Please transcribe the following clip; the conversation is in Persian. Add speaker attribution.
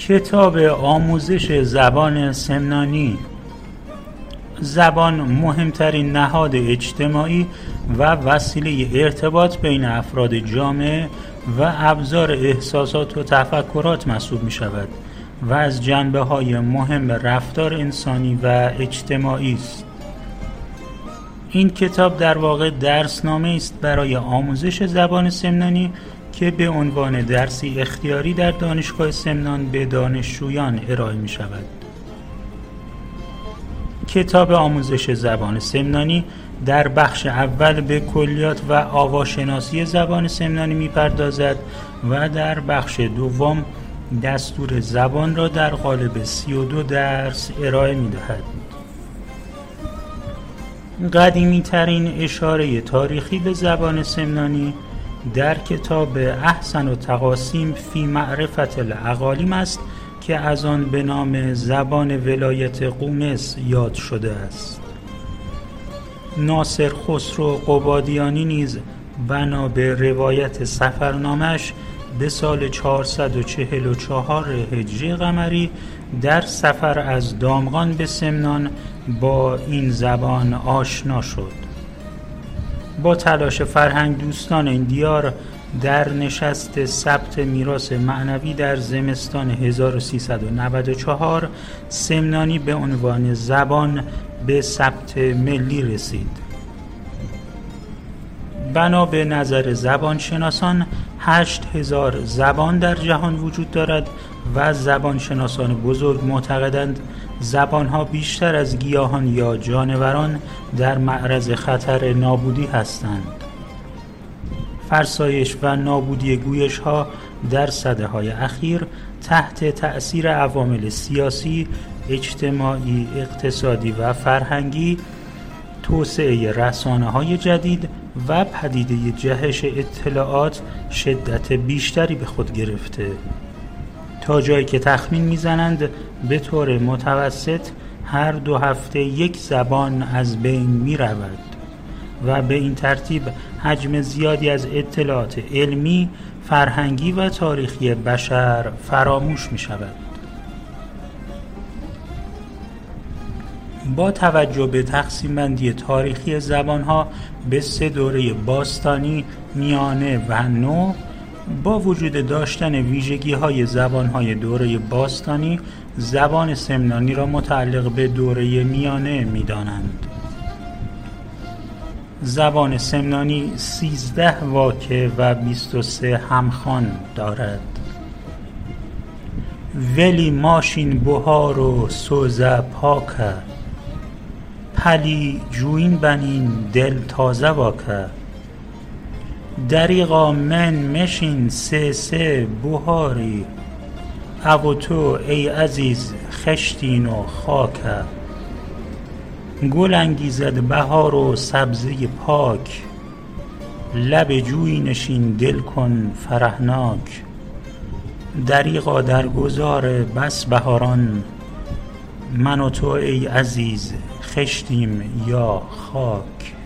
Speaker 1: کتاب آموزش زبان سمنانی. زبان مهمترین نهاد اجتماعی و وسیله ارتباط بین افراد جامعه و ابزار احساسات و تفکرات محسوب می شود و از جنبه‌های مهم رفتار انسانی و اجتماعی است. این کتاب در واقع درسنامه است برای آموزش زبان سمنانی که به عنوان درسی اختیاری در دانشگاه سمنان به دانشجویان ارائه می شود. کتاب آموزش زبان سمنانی در بخش اول به کلیات و آواشناسی زبان سمنانی می پردازد و در بخش دوم دستور زبان را در قالب 32 درس ارائه می دهد. قدیمی ترین اشاره تاریخی به زبان سمنانی در کتاب احسن التقاسیم فی معرفت الاقالیم است که از آن به نام زبان ولایت قومس یاد شده است. ناصر خسرو قبادیانی نیز بنا به روایت سفرنامش به سال 444 هجری قمری در سفر از دامغان به سمنان با این زبان آشنا شد. با تلاش فرهنگ دوستان این دیار در نشست ثبت میراث معنوی در زمستان 1394 سمنانی به عنوان زبان به ثبت ملی رسید. بنا به نظر زبانشناسان 8000 زبان در جهان وجود دارد و زبانشناسان بزرگ معتقدند زبانها بیشتر از گیاهان یا جانوران در معرض خطر نابودی هستند. فرسایش و نابودی گویش‌ها در سده‌های اخیر تحت تأثیر عوامل سیاسی، اجتماعی، اقتصادی و فرهنگی، توسعه رسانه‌های جدید و پدیده جهش اطلاعات شدت بیشتری به خود گرفته، تا جایی که تخمین می‌زنند به طور متوسط هر 2 هفته یک زبان از بین می‌رود و به این ترتیب حجم زیادی از اطلاعات علمی، فرهنگی و تاریخی بشر فراموش می‌شود. با توجه به تقسیم بندی تاریخی زبانها به 3 دوره باستانی، میانه و نو، با وجود داشتن ویژگی‌های زبان‌های دوره باستانی، زبان سمنانی را متعلق به دوره میانه می‌دانند. زبان سمنانی 13 واکه و 23 همخوان دارد. ولی ماشین بهار و سوزه پاکه، پلی جوین بنین دل تازه واکه، دریغا من مشین سه بهاری، او تو ای عزیز خشتین و خاکه، گل انگیزد بهار و سبزه پاک، لب جوی نشین دل کن فرحناک، دریغا در گذار بس بهاران، من و تو ای عزیز خشتیم یا خاک.